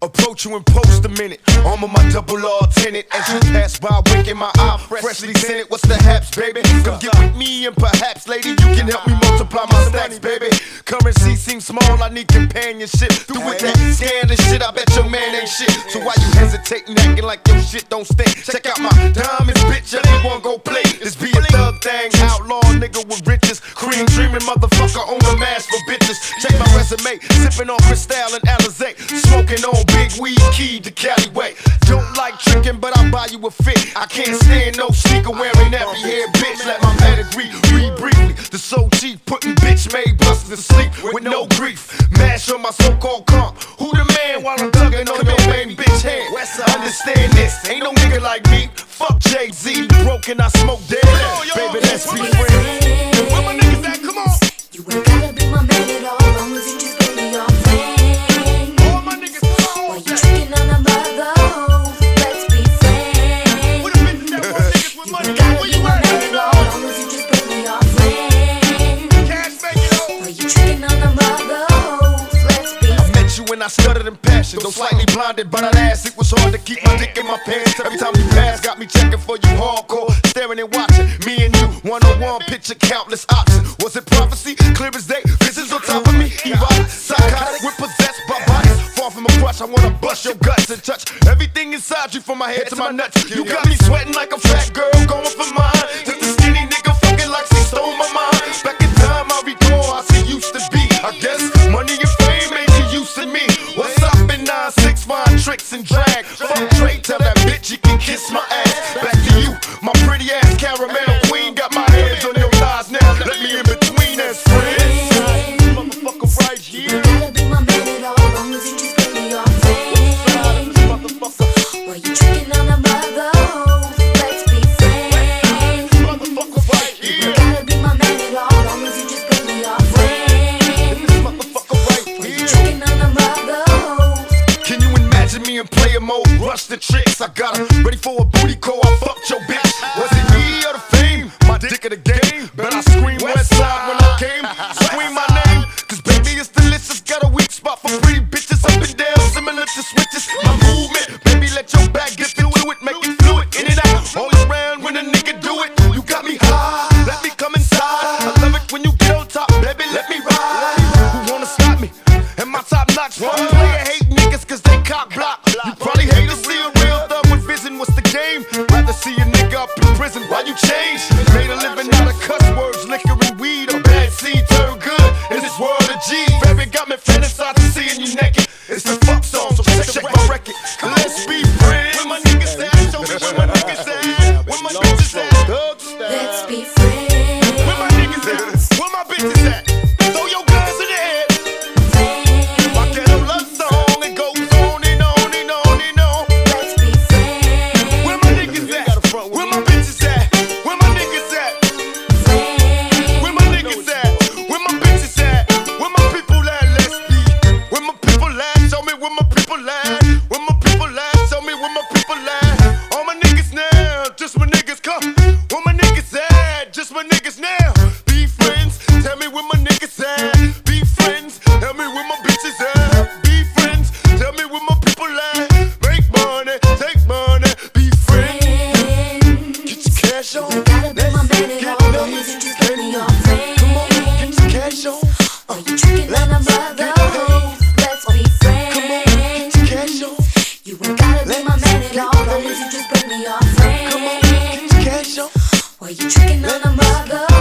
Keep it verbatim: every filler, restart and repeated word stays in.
Approach you in post a minute. Arm of my double R tenant. As you pass by, winking my eye, freshly scented. What's the haps, baby? Come get with me and perhaps, lady, you can help me multiply my stacks, baby. Currency seems small, I need companionship. Through with that scan and shit, I bet your man ain't shit. So why you hesitating, acting like your shit don't stink? Check out my diamonds, bitch, everyone go play. This be a thug thing, outlaw nigga with riches. Cream dreaming motherfucker, own a mask for bitches. Check my resume, sipping on Cristal and Alizé. Smoking on big weed, key to Cali way. Don't like tricking, but I'll buy you a fit. I can't stand no sneaker wearing nappy hair, bitch. Let my pedigree read briefly. The so cheap, putting bitch made busters to sleep with no grief. Mash on my so-called comp. Who the man while I'm tugging on your main bitch hand? Understand this, ain't no nigga like me. Fuck Jay-Z, broken, I smoke dead. Baby, let's be friends. Where my niggas at? Come on. You ain't gotta be my man at all, long as you just give me your friend. All my niggas, come on. While you tricking on a brother, let's be friends. What the bitches that want niggas with money? You gotta Where be you my at? man at all, long as you just bring me your friend. Cash making hoes. While you tricking on a brother, let's be I met you when I stuttered in passion, though slightly blinded by that ass. It was hard to keep my dick in my pants. Every time you pass, got me checking for you hardcore, staring and watching. Me and you, one-on-one, picture countless options. Was it prophecy? Clear as day, visions on top of me. Erotic, psychotic, we're possessed by bodies. Far from a crush, I wanna bust your guts and touch everything inside you, from my head to my nuts. You got me sweating like a fat girl, going for mine. Just a skinny nigga fucking like she stole my mind. Back in time, I recall how she used to be. I guess money and fame made you used to me. What's up in nine six, fine tricks and drag? Fuck Dre, tell that bitch you can kiss my ass. Back to you, my pretty ass caramel queen. Got my hands on your thighs now, let me in between as friends. Motherfucker right here. You gotta be my man at all, long as you just give me your friend. Motherfucker, While you tricking on a brother, let's be friends. motherfucker right You here. gotta be my man at all, long as you just give me your friend. Motherfucker right While you here. tricking on a brother. Can you imagine me in player mode? Rush the tricks, I got her ready for a booty call. I fucked your bitch. Was it me or the fame? My dick of the game. But I scream West Side when I came. Scream my name, cause baby it's delicious. Got a weak spot for pretty bitches up and down, similar to switches. My movement, baby, let your back get into it, make it fluid, in and out, all around when a nigga do it. You got me high, let me come inside. I love it when you get on top, baby, let me ride. Who wanna stop me? And my top notch one player hate niggas cause they cock block. You probably hate to see a real thug with vision. What's the game? Rather see a nigga up in prison. Why you change? Made a living out of cuss words, liquor and weed. A bad seed turn good in this world of G. Baby got me fantasizing seeing you naked. It's the fuck song, so check my record. Let's be friends. Where my niggas at? Show me where my niggas at. Where my bitches at? Thugs. Let's be friends. Where my niggas at? Where my bitches at? Throw your guns in the air. My ghetto love song, it goes on and on and on and on. Let's be friends. Where my niggas at? Where my bitches at? Where my niggas at? Where my niggas at? Where my bitches at? Where my people at? Let's be. Where my people at? Show me where my people at. Where my people at? Show me where my people at. All my niggas now, just my niggas come. Where my niggas at? Just my niggas now. Be friends, tell me where my niggas at. Be friends, tell me where my bitches at. Be friends, tell me where my people at. Make money, take money, be friends. Get your cash on. You gotta be my man at all, long as you just give me your friend. Come on, get your cash on. While you tricking on a brother, let's be Come on, friends. get your cash on. You ain't gotta be my man at all, long as you just bring me your friend. Come on, get your cash on. While you tricking on a brother,